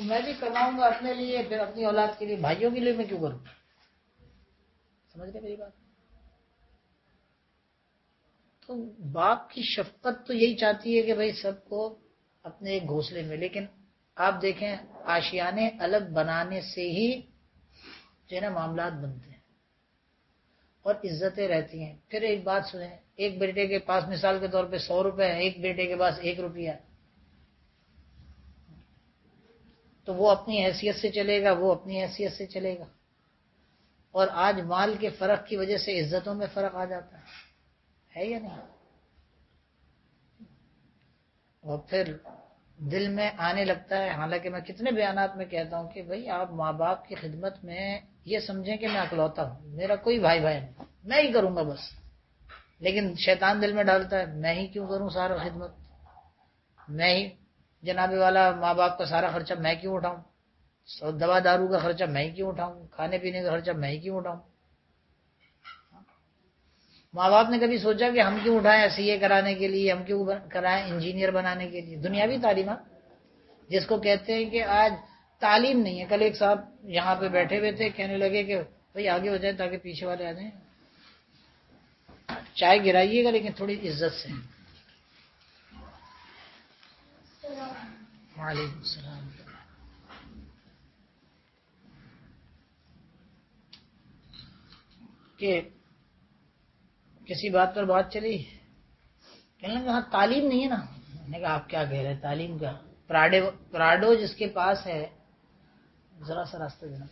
تو میں بھی کماؤں گا اپنے لیے، پھر اپنی اولاد کے لیے، بھائیوں کے لیے میں کیوں کروں؟ سمجھ رہے میری بات؟ تو باپ کی شفقت تو یہی چاہتی ہے کہ بھائی سب کو اپنے ایک گھونسلے میں، لیکن آپ دیکھیں آشیانے الگ بنانے سے ہی جو ہے نا معاملات بنتے ہیں اور عزتیں رہتی ہیں۔ پھر ایک بات سنیں، ایک بیٹے کے پاس مثال کے طور پہ 100 روپے ہے، ایک بیٹے کے پاس 1 روپیہ ہے، تو وہ اپنی حیثیت سے چلے گا، وہ اپنی حیثیت سے چلے گا، اور آج مال کے فرق کی وجہ سے عزتوں میں فرق آ جاتا ہے یا نہیں؟ اور پھر دل میں آنے لگتا ہے، حالانکہ میں کتنے بیانات میں کہتا ہوں کہ بھائی آپ ماں باپ کی خدمت میں یہ سمجھیں کہ میں اکلوتا ہوں، میرا کوئی بھائی نہیں، میں ہی کروں گا بس، لیکن شیطان دل میں ڈالتا ہے میں ہی کیوں کروں سارا خدمت، میں ہی جناب والا ماں باپ کا سارا خرچہ میں کیوں اٹھاؤں، دوا دارو کا خرچہ میں ہی کیوں اٹھاؤں، کھانے پینے کا خرچہ میں ہی کیوں اٹھاؤں۔ ماں باپ نے کبھی سوچا کہ ہم کیوں اٹھائیں سی اے کرانے کے لیے، ہم کیوں کرائیں انجینئر بنانے کے لیے، دنیاوی تعلیمات جس کو کہتے ہیں کہ آج تعلیم نہیں ہے۔ کل ایک صاحب یہاں پہ بیٹھے ہوئے تھے، کہنے لگے کہ بھائی آگے ہو جائے تاکہ پیچھے والے آ جائیں، چائے گرائیے گا لیکن تھوڑی عزت سے۔ وعلیکم السلام۔ کہ کسی بات پر بات چلی، کہنے لگا ہاں تعلیم نہیں ہے نا، میں نے کہا آپ کیا کہہ رہے ہیں تعلیم کا؟ پراڈو جس کے پاس ہے، ذرا سا راستہ دینا،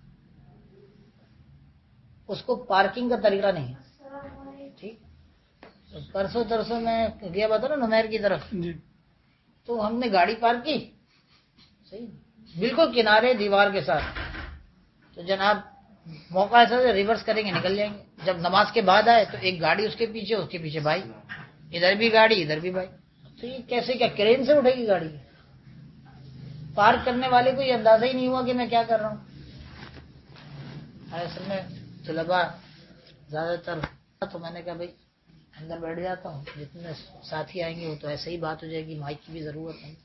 اس کو پارکنگ کا طریقہ نہیں ہے، ٹھیک؟ پرسوں ترسوں میں گیا بتا نا نمیر کی طرف، تو ہم نے گاڑی پارک کی، صحیح بالکل کنارے دیوار کے ساتھ، تو جناب موقع ایسا ریورس کریں گے نکل جائیں گے، جب نماز کے بعد آئے تو ایک گاڑی اس کے پیچھے بھائی، ادھر بھی گاڑی ادھر بھی بھائی، تو یہ کیسے، کیا کرین سے اٹھے گی گاڑی؟ پارک کرنے والے کو یہ اندازہ ہی نہیں ہوا کہ میں کیا کر رہا ہوں۔ اصل میں طلباء زیادہ تر، تو میں نے کہا بھائی اندر بیٹھ جاتا ہوں، جتنے ساتھی آئیں گے وہ تو ایسے ہی بات ہو جائے گی، مائک کی بھی ضرورت نہیں۔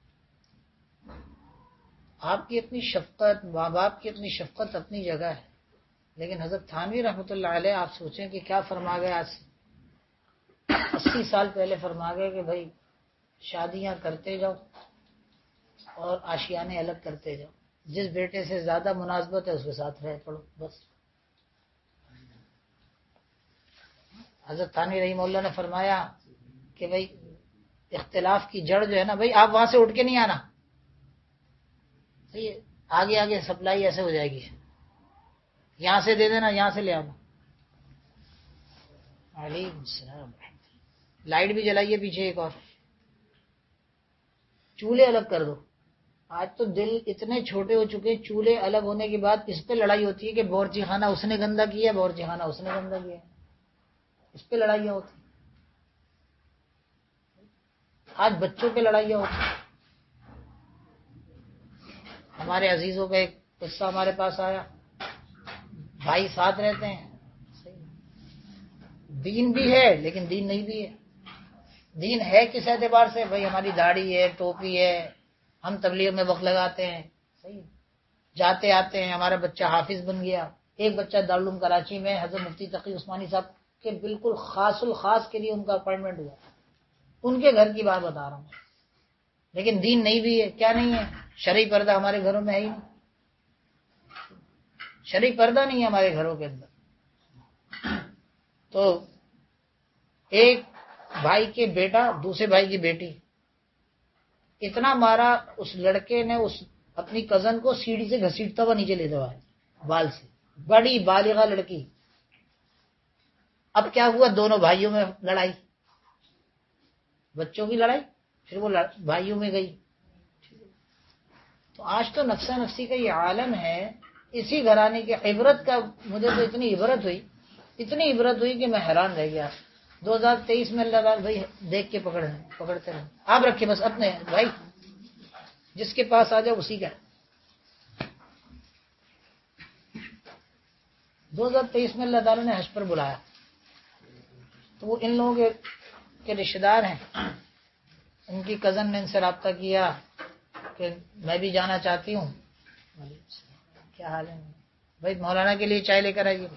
آپ کی اپنی شفقت، ماں باپ کی اپنی شفقت اپنی جگہ ہے، لیکن حضرت تھانوی رحمۃ اللہ علیہ آپ سوچیں کہ کیا فرما گئے، آج 80 سال پہلے فرما گئے کہ بھائی شادیاں کرتے جاؤ اور آشیانے الگ کرتے جاؤ، جس بیٹے سے زیادہ مناسبت ہے اس کے ساتھ رہ پڑو بس۔ حضرت تھانوی رحمہ اللہ نے فرمایا کہ بھائی اختلاف کی جڑ جو ہے نا بھائی، آپ وہاں سے اٹھ کے نہیں آنا، صحیح ہے، آگے آگے سپلائی ایسے ہو جائے گی، یہاں سے دے دینا یہاں سے لے آنا۔ علیکم السلام۔ لائٹ بھی جلائیے پیچھے ایک اور، چولہے الگ کر دو۔ آج تو دل اتنے چھوٹے ہو چکے، چولہے الگ ہونے کے بعد اس پہ لڑائی ہوتی ہے کہ باورچی خانہ اس نے گندا کیا، باورچی خانہ اس نے گندا کیا، اس پہ لڑائیاں ہوتی، آج بچوں پہ لڑائیاں ہوتی۔ ہمارے عزیزوں کا ایک قصہ ہمارے پاس آیا، بھائی ساتھ رہتے ہیں، دین بھی ہے لیکن دین نہیں بھی ہے۔ دین ہے کس اعتبار سے؟ بھائی ہماری داڑھی ہے، ٹوپی ہے، ہم تبلیغ میں وقت لگاتے ہیں، صحیح جاتے آتے ہیں، ہمارا بچہ حافظ بن گیا۔ ایک بچہ دارالعلوم کراچی میں حضرت مفتی تقی عثمانی صاحب کے بالکل خاص الخاص کے لیے ان کا اپائنٹمنٹ ہوا، ان کے گھر کی بات بتا رہا ہوں، لیکن دین نہیں بھی ہے۔ کیا نہیں ہے؟ شرعی پردہ ہمارے گھروں میں ہے ہی نہیں، شرعی پردہ نہیں ہے ہمارے گھروں کے اندر۔ تو ایک بھائی کے بیٹا دوسرے بھائی کی بیٹی، اتنا مارا اس لڑکے نے اس اپنی کزن کو، سیڑھی سے گھسیٹتا ہوا نیچے لے دوا بال سے، بڑی بالغہ لڑکی۔ اب کیا ہوا؟ دونوں بھائیوں میں لڑائی، بچوں کی لڑائی، پھر وہ بھائیوں میں گئی۔ تو آج تو نفسا نفسی کا یہ عالم ہے، اسی گھرانے کی عبرت کا مجھے تو اتنی عبرت ہوئی کہ میں حیران رہ گیا۔ 2023 میں اللہ تعالیٰ بھائی دیکھ کے پکڑتے رہے، آپ رکھے بس اپنے بھائی، جس کے پاس آ جاؤ اسی کا۔ 2023 میں اللہ تعالیٰ نے حج پر بلایا، تو وہ ان لوگوں کے رشتہ دار ہیں، ان کی کزن نے ان سے رابطہ کیا کہ میں بھی جانا چاہتی ہوں. کیا حال ہے بھائی؟ مولانا کے لیے چائے لے کر آئیے.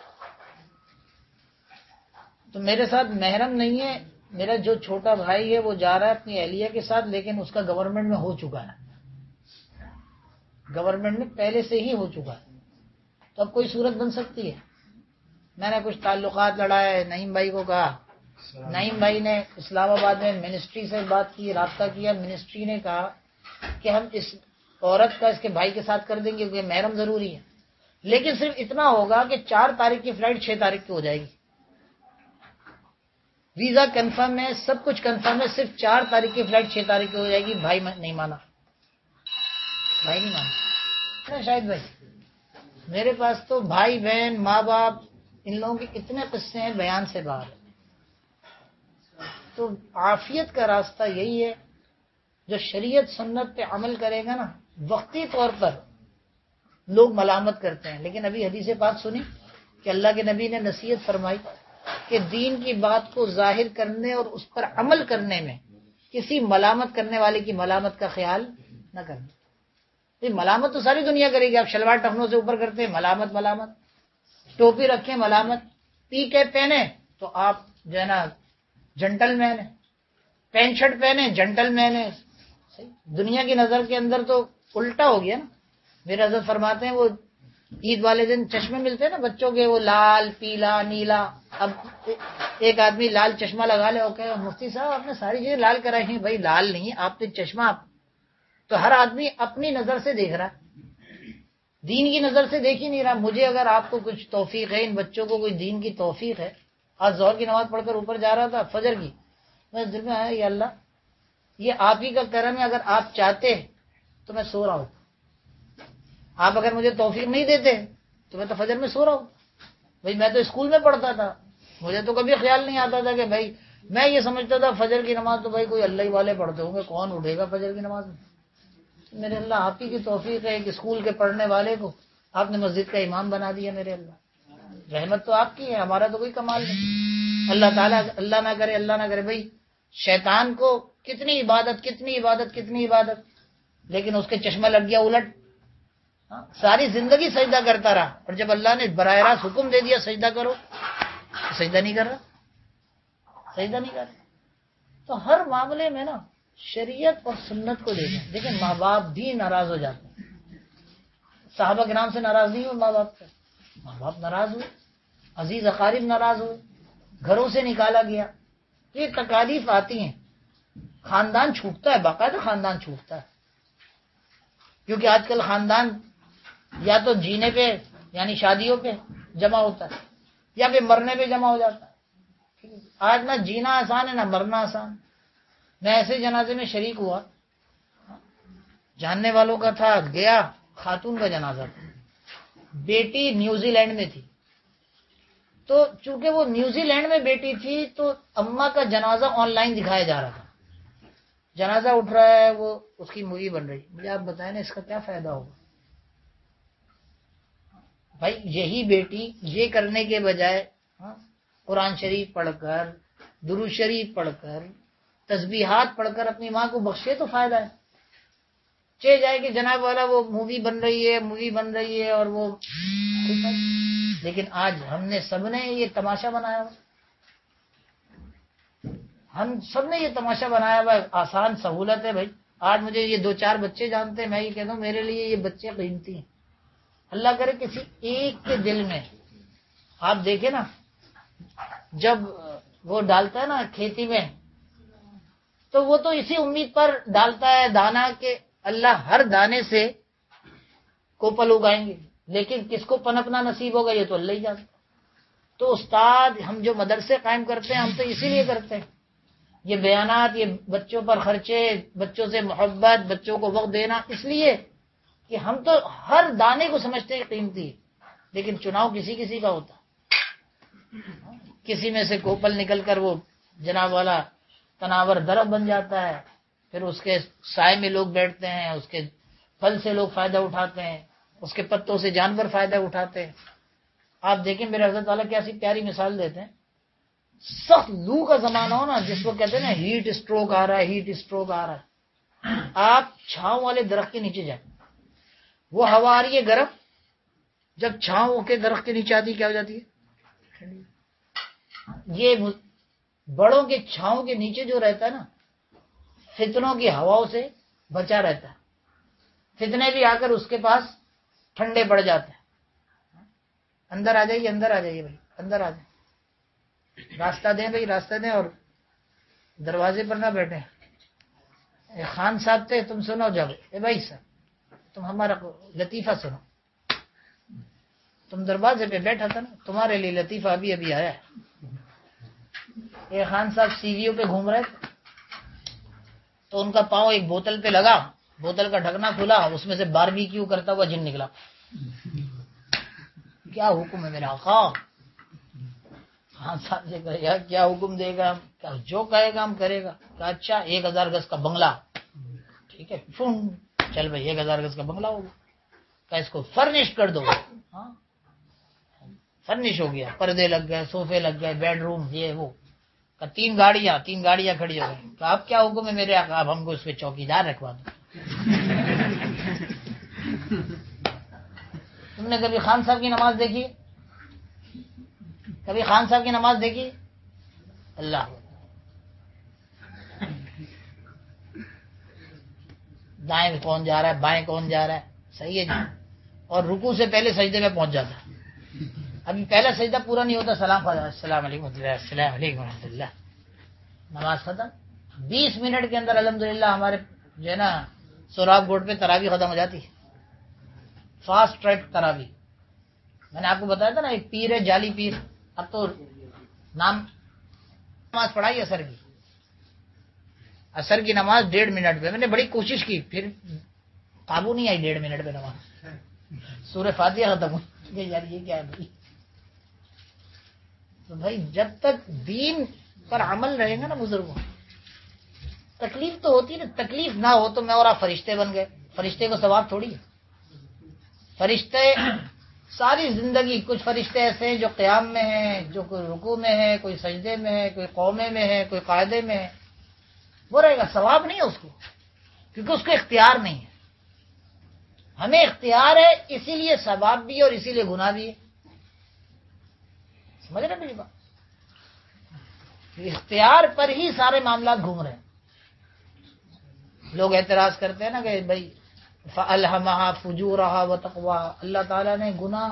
تو میرے ساتھ محرم نہیں ہے، میرا جو چھوٹا بھائی ہے وہ جا رہا ہے اپنی اہلیہ کے ساتھ، لیکن اس کا گورنمنٹ میں ہو چکا ہے، گورنمنٹ میں پہلے سے ہی ہو چکا ہے. تو اب کوئی صورت بن سکتی ہے؟ میں نے کچھ تعلقات لڑائے، نعیم بھائی کو کہا، نعیم بھائی نے اسلام آباد میں منسٹری سے بات کی، رابطہ کیا، منسٹری نے کہا کہ ہم اس عورت کا اس کے بھائی کے ساتھ کر دیں گے کیونکہ محرم ضروری ہے، لیکن صرف اتنا ہوگا کہ 4 تاریخ کی فلائٹ 6 تاریخ کی ہو جائے گی. ویزا کنفرم ہے، سب کچھ کنفرم ہے، صرف 4 تاریخ کی فلائٹ 6 تاریخ کی ہو جائے گی. بھائی نہیں مانا، بھائی نہیں مانا. شاید بھائی میرے پاس تو بھائی بہن ماں باپ ان لوگوں کے اتنے قصے ہیں بیان سے باہر. تو عافیت کا راستہ یہی ہے، جو شریعت سنت پہ عمل کرے گا نا. وقتی طور پر لوگ ملامت کرتے ہیں، لیکن ابھی حدیث پاک سنی کہ اللہ کے نبی نے نصیحت فرمائی کہ دین کی بات کو ظاہر کرنے اور اس پر عمل کرنے میں کسی ملامت کرنے والے کی ملامت کا خیال نہ کرنا. ملامت تو ساری دنیا کرے گی. آپ شلوار ٹخنوں سے اوپر کرتے ہیں، ملامت ملامت. ٹوپی رکھیں، ملامت. پی کے پہنے تو آپ جو ہے نا جنٹل مین ہے. پینٹ شرٹ پہنے جنٹل مین ہے. دنیا کی نظر کے اندر تو الٹا ہو گیا نا. میرے حضرت فرماتے ہیں وہ عید والے دن چشمے ملتے ہیں نا بچوں کے، وہ لال پیلا نیلا. اب ایک آدمی لال چشمہ لگا لے اور کہ مفتی صاحب آپ نے ساری چیزیں لال کرائی ہیں. بھائی لال نہیں، آپ نے چشمہ تو ہر آدمی اپنی نظر سے دیکھ رہا ہے، دین کی نظر سے دیکھ ہی نہیں رہا. مجھے اگر آپ کو کچھ توفیق ہے، ان بچوں کو کوئی دین کی توفیق ہے. آج ظہر کی نماز پڑھ کر اوپر جا رہا تھا، فجر کی، میں دل میں آیا یا اللہ یہ آپ ہی کا کرم ہے، اگر آپ چاہتے تو میں سو رہا ہوں. آپ اگر مجھے توفیق نہیں دیتے تو میں تو فجر میں سو رہا ہوں. بھائی میں تو اسکول میں پڑھتا تھا، مجھے تو کبھی خیال نہیں آتا تھا کہ بھائی، میں یہ سمجھتا تھا فجر کی نماز تو بھائی کوئی اللہ ہی والے پڑھتے ہوں گے، کون اٹھے گا فجر کی نماز میں. میرے اللہ آپ ہی کی توفیق ہے کہ اسکول کے پڑھنے والے کو آپ نے مسجد کا امام بنا دیا. میرے اللہ رحمت تو آپ کی ہے، ہمارا تو کوئی کمال نہیں. اللہ تعالیٰ اللہ نہ کرے، اللہ نہ کرے. بھائی شیطان کو کتنی عبادت کتنی عبادت کتنی عبادت، لیکن اس کے چشمہ لگ گیا الٹ. ساری زندگی سجدہ کرتا رہا، اور جب اللہ نے براہ راست حکم دے دیا سجدہ کرو، سجدہ نہیں کر رہا، سجدہ نہیں کر رہا. تو ہر معاملے میں نا شریعت اور سنت کو دیکھیں. دیکھیں ماں باپ بھی ناراض ہو جاتے ہیں. صحابہ کرام سے ناراض نہیں ہوئے ماں باپ سے، ماں باپ ناراض ہوئے، عزیز اقارب ناراض ہوئے، گھروں سے نکالا گیا. یہ تکالیف آتی ہیں، خاندان چھوٹتا ہے، باقاعدہ خاندان چھوٹتا ہے. کیونکہ آج کل خاندان یا تو جینے پہ یعنی شادیوں پہ جمع ہوتا ہے، یا پھر مرنے پہ جمع ہو جاتا ہے. آج نہ جینا آسان ہے نہ مرنا آسان. میں ایسے جنازے میں شریک ہوا، جاننے والوں کا تھا، گیا، خاتون کا جنازہ تھا، بیٹی نیوزی لینڈ میں تھی. تو چونکہ وہ نیوزی لینڈ میں بیٹی تھی تو اماں کا جنازہ آن لائن دکھایا جا رہا تھا. جنازہ اٹھ رہا ہے، وہ اس کی مووی بن رہی. مجھے آپ بتائیں نا اس کا کیا فائدہ ہوگا؟ بھائی یہی بیٹی یہ کرنے کے بجائے قرآن شریف پڑھ کر، درود شریف پڑھ کر، تسبیحات پڑھ کر اپنی ماں کو بخشے تو فائدہ ہے. چلے جائے کہ جناب والا وہ مووی بن رہی ہے اور وہ. لیکن آج ہم نے سب نے یہ تماشا بنایا ہوا، ہم سب نے یہ تماشا بنایا ہوا. آسان سہولت ہے بھائی. آج مجھے یہ 2-4 بچے جانتے ہیں، میں یہ کہتا ہوں میرے لیے یہ بچے قیمتی ہیں. اللہ کرے کسی ایک کے دل میں، آپ دیکھیں نا جب وہ ڈالتا ہے نا کھیتی میں، تو وہ تو اسی امید پر ڈالتا ہے دانا کہ اللہ ہر دانے سے کوپل اگائیں گے، لیکن کس کو پنپنا نصیب ہوگا یہ تو اللہ ہی جانتا. تو استاد ہم جو مدرسے قائم کرتے ہیں ہم تو اسی لیے کرتے ہیں. یہ بیانات، یہ بچوں پر خرچے، بچوں سے محبت، بچوں کو وقت دینا، اس لیے کہ ہم تو ہر دانے کو سمجھتے ہیں قیمتی ہے. لیکن چناؤ کسی کسی کا ہوتا، کسی میں سے کوپل نکل کر وہ جناب والا تناور درخت بن جاتا ہے، پھر اس کے سائے میں لوگ بیٹھتے ہیں، اس کے پھل سے لوگ فائدہ اٹھاتے ہیں، اس کے پتوں سے جانور فائدہ اٹھاتے ہیں. آپ دیکھیں میرے حضرت والا کیسی پیاری مثال دیتے ہیں. سخت لو کا زمانہ ہو نا، جس کو کہتے ہیں نا ہیٹ اسٹروک آ رہا ہے، ہیٹ اسٹروک آ رہا ہے، آپ چھاؤں والے درخت کے نیچے جائیں، وہ ہوا آ رہی ہے گرم، جب چھاؤں کے درخت کے نیچے آتی ہے کیا ہو جاتی ہے؟ یہ بڑوں کے چھاؤں کے نیچے جو رہتا ہے نا، فتنوں کی ہواؤں سے بچا رہتا ہے، فتنے بھی آ کر اس کے پاس ٹھنڈے پڑ جاتے ہیں۔ اندر آ جائیے، اندر آ جائیے بھائی، اندر آ جائیں، راستہ دیں بھائی، راستہ دیں، اور دروازے پر نہ بیٹھیں۔ خان صاحب تھے، تم سنو جب، اے بھائی صاحب تم ہمارا لطیفہ سنو، تم دروازے پہ بیٹھا تھا نا، تمہارے لیے لطیفہ ابھی ابھی آیا ہے۔ اے خان صاحب سیڑھیوں پہ گھوم رہے تھے تو ان کا پاؤں ایک بوتل پہ لگا، بوتل کا ڈھکنا کھلا، اس میں سے باربیکیو کرتا ہوا جن نکلا۔ کیا حکم ہے میرے آقا؟ خان صاحب سے کہا یار کیا حکم دے گا؟ جو کہے گا ہم کرے گا۔ کہا اچھا 1000 گز کا بنگلہ، ٹھیک ہے، چل بھائی 1000 گز کا بنگلہ ہوگا، کہا اس کو فرنش کر دو۔ ہاں فرنش ہو گیا، پردے لگ گئے، صوفے لگ گئے، بیڈ روم، یہ وہ۔ 3 گاڑیاں کھڑی ہو گئی۔ تو اب کیا حکم ہے میرے آقا؟ اب ہم کو اس پہ چوکیدار رکھوا دو۔ تم نے کبھی خان صاحب کی نماز دیکھی؟ کبھی خان صاحب کی نماز دیکھی؟ اللہ دائیں کون جا رہا ہے، بائیں کون جا رہا ہے، صحیح ہے جی، اور رکوع سے پہلے سجدے میں پہنچ جاتا ہے۔ ابھی پہلا سجدہ پورا نہیں ہوتا، السلام علیکم السلام علیکم ورحمۃ اللہ، نماز ختم۔ 20 منٹ کے اندر الحمدللہ ہمارے جو ہے نا سوراب گوٹ پہ تراویح ختم ہو جاتی ہے، فاسٹ ٹریک تراویح۔ میں نے آپ کو بتایا تھا نا ایک پیر ہے جعلی پیر، اب تو نام نماز پڑھائی اثر کی نماز 1.5 منٹ پہ، میں نے بڑی کوشش کی، پھر قابو نہیں آئی 1.5 منٹ پہ نماز، سورہ فاتحہ ختم ہوئی۔ یار یہ کیا ہے بھائی؟ تو بھائی جب تک دین پر عمل رہے گا نا بزرگوں، تکلیف تو ہوتی ہے نا، تکلیف نہ ہو تو میں اور آپ فرشتے بن گئے، فرشتے کو ثواب تھوڑی ہے۔ فرشتے ساری زندگی، کچھ فرشتے ایسے ہیں جو قیام میں ہیں، جو کوئی رکوع میں ہے، کوئی سجدے میں ہے، کوئی قومے میں ہے، کوئی قاعدے میں ہے، وہ رہے گا، ثواب نہیں ہے اس کو، کیونکہ اس کو اختیار نہیں ہے۔ ہمیں اختیار ہے، اسی لیے ثواب بھی ہے اور اسی لیے گناہ بھی ہے۔ سمجھ رہے میری بات؟ اختیار پر ہی سارے معاملات گھوم رہے ہیں۔ لوگ اعتراض کرتے ہیں نا کہ بھائی فَأَلْهَمَهَا فُجُورَهَا وَتَقْوَاهَا، اللہ تعالیٰ نے گناہ،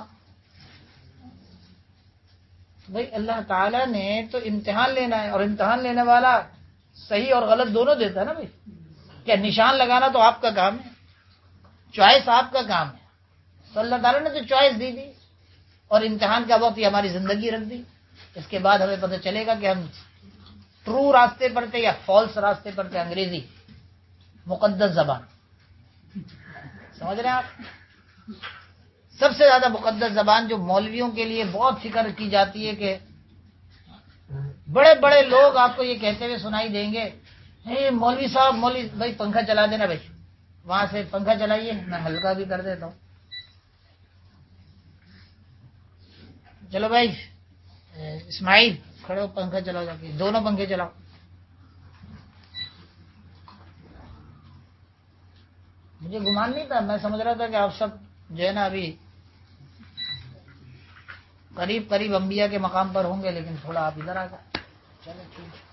بھائی اللہ تعالیٰ نے تو امتحان لینا ہے، اور امتحان لینے والا صحیح اور غلط دونوں دیتا ہے نا بھائی۔ کیا نشان لگانا تو آپ کا کام ہے، چوائس آپ کا کام ہے، تو اللہ تعالیٰ نے تو چوائس دی تھی، اور امتحان کا وقت یہ ہماری زندگی رکھ دی۔ اس کے بعد ہمیں پتہ چلے گا کہ ہم ٹرو راستے پر تھے یا فالس راستے پر تھے۔ انگریزی مقدس زبان، سمجھ رہے ہیں آپ؟ سب سے زیادہ مقدس زبان جو مولویوں کے لیے بہت فکر کی جاتی ہے، کہ بڑے بڑے لوگ آپ کو یہ کہتے ہوئے سنائی دیں گے، مولوی صاحب، مولوی بھائی پنکھا چلا دینا بھائی، وہاں سے پنکھا چلائیے، میں ہلکا بھی کر دیتا ہوں۔ چلو بھائی اسماعیل کھڑے ہو، پنکھا چلاؤ، جا کے دونوں پنکھے چلاؤ۔ مجھے گمان نہیں تھا، میں سمجھ رہا تھا کہ آپ سب جو ہے نا ابھی قریب قریب انبیاء کے مقام پر ہوں گے، لیکن تھوڑا آپ ادھر آ گئے۔ چلو ٹھیک ہے۔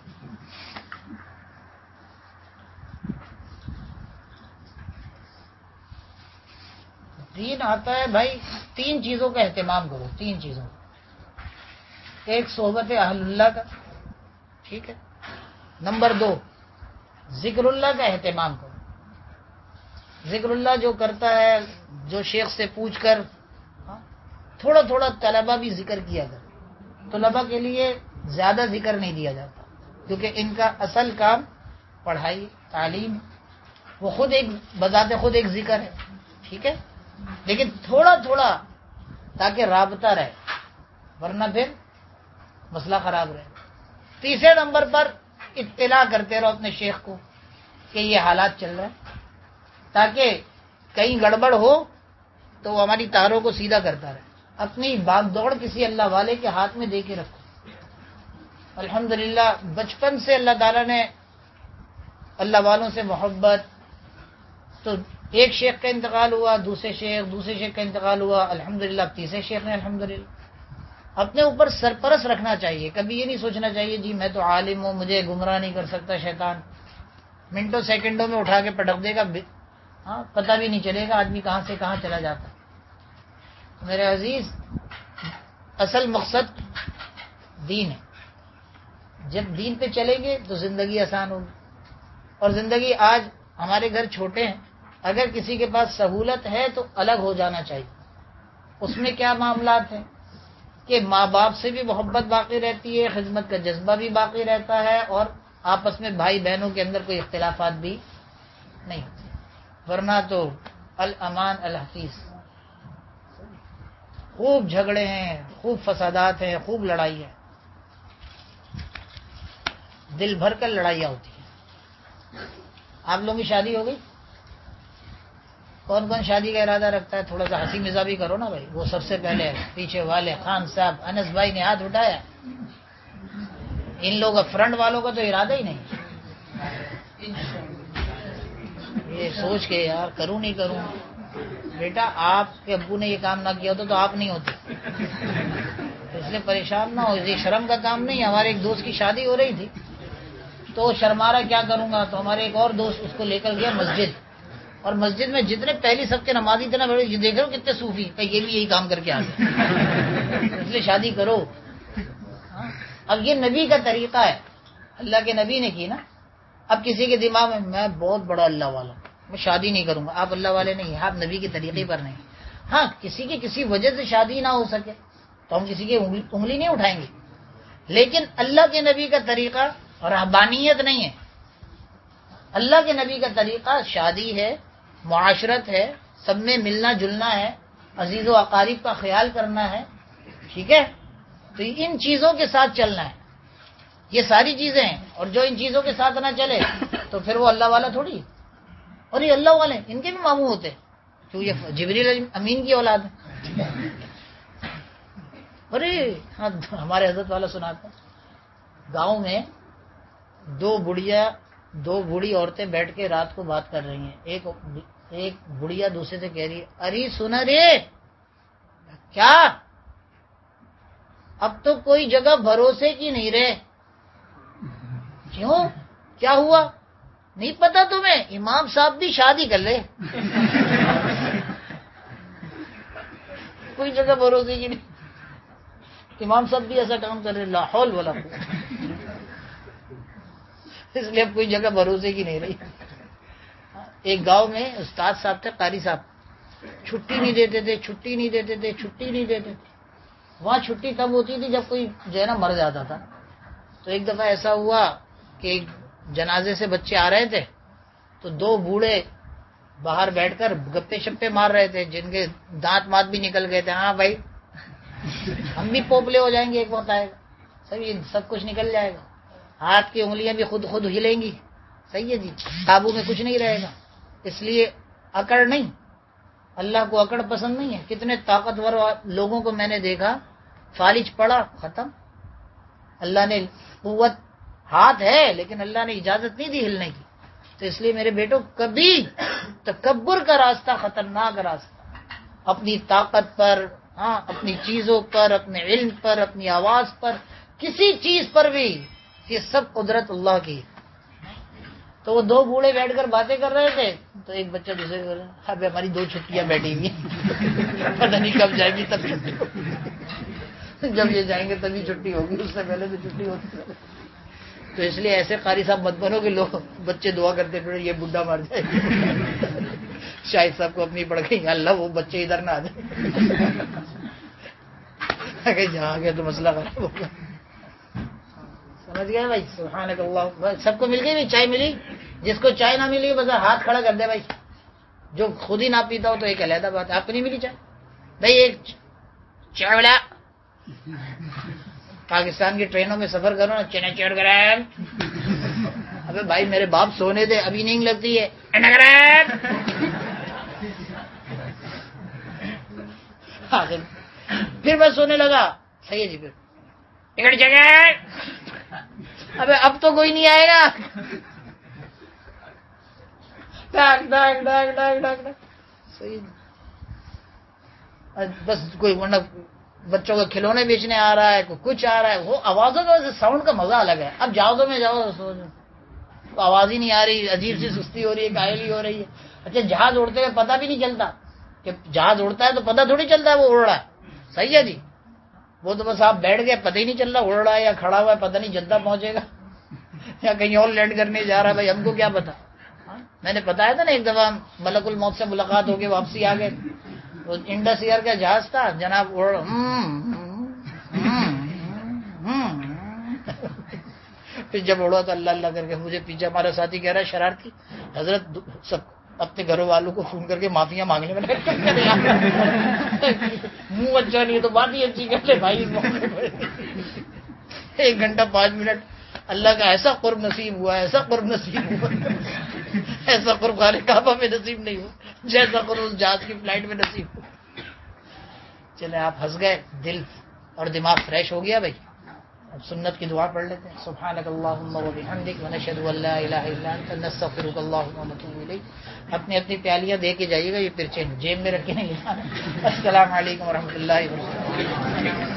دین آتا ہے بھائی، 3 چیزوں کا اہتمام کرو، 3 چیزوں کا۔ ایک صحبت اہل اللہ کا، ٹھیک ہے۔ نمبر 2 ذکر اللہ کا اہتمام کرو۔ ذکر اللہ جو کرتا ہے، جو شیخ سے پوچھ کر، تھوڑا تھوڑا طلبہ بھی ذکر کیا کر۔ طلبہ کے لیے زیادہ ذکر نہیں دیا جاتا، کیونکہ ان کا اصل کام پڑھائی، تعلیم، وہ خود ایک بذات خود ایک ذکر ہے، ٹھیک ہے، لیکن تھوڑا تھوڑا تاکہ رابطہ رہے، ورنہ پھر مسئلہ خراب رہے۔ تیسرے نمبر پر اطلاع کرتے رہو اپنے شیخ کو کہ یہ حالات چل رہے ہیں، تاکہ کہیں گڑبڑ ہو تو وہ ہماری تاروں کو سیدھا کرتا رہے۔ اپنی باغ دوڑ کسی اللہ والے کے ہاتھ میں دے کے رکھو۔ الحمدللہ بچپن سے اللہ تعالیٰ نے اللہ والوں سے محبت. تو ایک شیخ کا انتقال ہوا, دوسرے شیخ کا انتقال ہوا, الحمدللہ تیسرے شیخ نے الحمدللہ. اپنے اوپر سرپرست رکھنا چاہیے, کبھی یہ نہیں سوچنا چاہیے جی میں تو عالم ہوں, مجھے گمراہ نہیں کر سکتا شیطان. منٹوں سیکنڈوں میں اٹھا کے پٹک دے گا, ہاں پتہ بھی نہیں چلے گا آدمی کہاں سے کہاں چلا جاتا. میرے عزیز, اصل مقصد دین ہے. جب دین پہ چلیں گے تو زندگی آسان ہوگی. اور زندگی آج ہمارے گھر چھوٹے ہیں, اگر کسی کے پاس سہولت ہے تو الگ ہو جانا چاہیے. اس میں کیا معاملات ہیں کہ ماں باپ سے بھی محبت باقی رہتی ہے, خدمت کا جذبہ بھی باقی رہتا ہے, اور آپس میں بھائی بہنوں کے اندر کوئی اختلافات بھی نہیں ہوتے. ورنہ تو الامان الحفیظ, خوب جھگڑے ہیں, خوب فسادات ہیں, خوب لڑائی ہے, دل بھر کر لڑائیاں ہوتی ہیں. آپ لوگوں کی شادی ہو گئی؟ کون کون شادی کا ارادہ رکھتا ہے؟ تھوڑا سا ہنسی مزاح بھی کرو نا بھائی. وہ سب سے پہلے پیچھے والے خان صاحب انس بھائی نے ہاتھ اٹھایا. ان لوگوں فرنٹ والوں کا تو ارادہ ہی نہیں. یہ سوچ کے یار کروں نہیں کروں. بیٹا آپ کے ابو نے یہ کام نہ کیا ہوتا تو آپ نہیں ہوتے, اس لیے پریشان نہ ہو. یہ شرم کا کام نہیں. ہمارے ایک دوست کی شادی ہو رہی تھی تو شرما رہا کیا کروں گا, تو ہمارے ایک اور دوست اس کو لے کر گیا مسجد, اور مسجد میں جتنے پہلی سب کے نمازی تھے نا, یہ دیکھ رہے ہو کتنے صوفی, کہ یہ بھی یہی کام کر کے آ گئے. اس لیے شادی کرو. اب یہ نبی کا طریقہ ہے, اللہ کے نبی نے کی نا. اب کسی کے دماغ میں بہت بڑا اللہ والا ہوں, میں شادی نہیں کروں گا. آپ اللہ والے نہیں, آپ نبی کے طریقے پر نہیں. ہاں کسی کی کسی وجہ سے شادی نہ ہو سکے تو ہم کسی کی انگلی نہیں اٹھائیں گے, لیکن اللہ کے نبی کا طریقہ رہبانیت نہیں ہے. اللہ کے نبی کا طریقہ شادی ہے, معاشرت ہے, سب میں ملنا جلنا ہے, عزیز و اقارب کا خیال کرنا ہے. ٹھیک ہے, تو ان چیزوں کے ساتھ چلنا ہے. یہ ساری چیزیں ہیں, اور جو ان چیزوں کے ساتھ نہ چلے تو پھر وہ اللہ والا تھوڑی. اور یہ اللہ والے ان کے بھی ماموں ہوتے, کیوں یہ جبریل امین کی اولاد ہے. ارے ہاں ہمارے حضرت والا سناتے ہیں, گاؤں میں دو بوڑھی عورتیں بیٹھ کے رات کو بات کر رہی ہیں. ایک بڑھیا دوسرے سے کہہ رہی ہے, ارے سنا رے کیا, اب تو کوئی جگہ بھروسے کی نہیں رہے. کیوں, کیا ہوا؟ نہیں پتا تمہیں, امام صاحب بھی شادی کر لے. کوئی جگہ بھروسے کی نہیں, امام صاحب بھی ایسا کام کر رہے, لا حول ولا قوت. اس لیے اب کوئی جگہ بھروسے کی نہیں رہی. ایک گاؤں میں استاد صاحب تھے, قاری صاحب, چھٹی نہیں دیتے تھے. وہاں چھٹی تب ہوتی تھی جب کوئی جو ہے نا مر جاتا تھا. تو ایک دفعہ ایسا ہوا کہ ایک جنازے سے بچے آ رہے تھے, تو دو بوڑھے باہر بیٹھ کر گپے شپے مار رہے تھے, جن کے دانت مات بھی نکل گئے تھے. ہاں بھائی ہم بھی پوپلے ہو جائیں گے, ایک وقت آئے گا, سب کچھ نکل جائے گا, ہاتھ کی انگلیاں بھی خود ہلیں گی. صحیح ہے جی, قابو میں کچھ نہیں رہے گا. اس لیے اکڑ نہیں, اللہ کو اکڑ پسند نہیں ہے. کتنے طاقتور لوگوں کو میں نے دیکھا, فالج پڑا ختم. اللہ نے قوت, ہاتھ ہے لیکن اللہ نے اجازت نہیں دی ہلنے کی. تو اس لیے میرے بیٹوں, کبھی تکبر کا راستہ خطرناک راستہ. اپنی طاقت پر, ہاں اپنی چیزوں پر, اپنے علم پر, اپنی آواز پر, کسی چیز پر بھی, یہ سب قدرت اللہ کی. تو وہ دو بوڑھے بیٹھ کر باتیں کر رہے تھے, تو ایک بچہ دوسرے کو, اب ہماری 2 چھٹیاں بیٹھی ہوئی ہیں, پتہ نہیں کب جائے گی, تب چھٹی ہوگی. جب یہ جائیں گے تبھی چھٹی ہوگی, اس سے پہلے تو چھٹی ہوتی ہے. تو اس لیے ایسے قاری صاحب مت بنو کہ لوگ بچے دعا کرتے پھر یہ بڈھا مر جائے. شاہد صاحب کو اپنی پڑ گئی, اللہ وہ بچے ادھر نہ آ جائے, جہاں گیا تو مسئلہ خراب ہوگا. سمجھ گئے بھائی؟ سبحانک اللہ. سب کو مل گئی بھائی, چائے ملی؟ جس کو چائے نہ ملی بس ہاتھ کھڑا کر دے بھائی. جو خود ہی نہ پیتا ہو تو ایک علیحدہ بات ہے. آپ کو نہیں ملی چائے بھائی؟ ایک چائے والا, پاکستان کی ٹرینوں میں سفر کرو نا, چنے چڑھ کر, ابے بھائی میرے باپ سونے دے, ابھی نیند لگتی ہے, پھر میں سونے لگا. صحیح ہے جی, پھر ٹکٹ جگہ, ابے اب تو کوئی نہیں آئے گا. ڈاک ڈاک ڈاک ڈاک ڈاک ڈاک. صحیح. بس کوئی ورنہ بچوں کو کھلونے بیچنے آ رہا ہے، کوئی کچھ آ رہا ہے، وہ آوازوں کا وجہ سے ساؤنڈ کا مزہ الگ ہے. اب جہازوں میں جاؤ تو آواز ہی نہیں آ رہی، عجیب سی سستی ہو رہی ہے، کاہلی ہو رہی ہے. اچھا جہاز اڑتے ہوئے پتہ بھی نہیں چلتا کہ جہاز اڑتا ہے تو پتہ تھوڑی چلتا ہے وہ اڑ رہا ہے. صحیح ہے جی. وہ تو بس آپ بیٹھ گئے، پتہ ہی نہیں چل رہا اڑ رہا ہے یا کھڑا ہوا ہے، پتہ نہیں جدہ پہنچے گا یا کہیں اور لینڈ کرنے جا رہا ہے. بھائی ہم کو کیا پتا. میں نے بتایا تھا نا ایک دفعہ ملک الموت سے ملاقات ہو کے واپسی آ گئے. وہ انڈس ایئر کا جہاز تھا جناب. پھر جب اڑا تو اللہ اللہ کر کے مجھے پیچھے ہمارا ساتھی کہہ رہا ہے شرارتی، حضرت سب اپنے گھر والوں کو فون کر کے معافیاں مانگنے میں منہ اچھا نہیں ہے تو بات ہی اچھی کر لے بھائی. اس موقع پر 1 گھنٹہ 5 منٹ اللہ کا ایسا قرب نصیب ہوا، ایسا قرب نصیب ہوا، ایسا قرب خانے کعبہ میں نصیب نہیں ہوا جیسا قرب اس جہاز کی فلائٹ میں نصیب ہوا. چلے آپ ہنس گئے، دل اور دماغ فریش ہو گیا. بھائی اب سنت کی دعا پڑھ لیتے ہیں. سبحانک اللہم و بحمدک ونشہد ان لا الہ الا انت نستغفرک اللہم ونتوب الیک. اپنی اپنی پیالیاں دے کے جائیے گا، یہ پرچے جیب میں رکھ کے نہیں لے جانا. السلام علیکم ورحمۃ اللہ وبرکاتہ.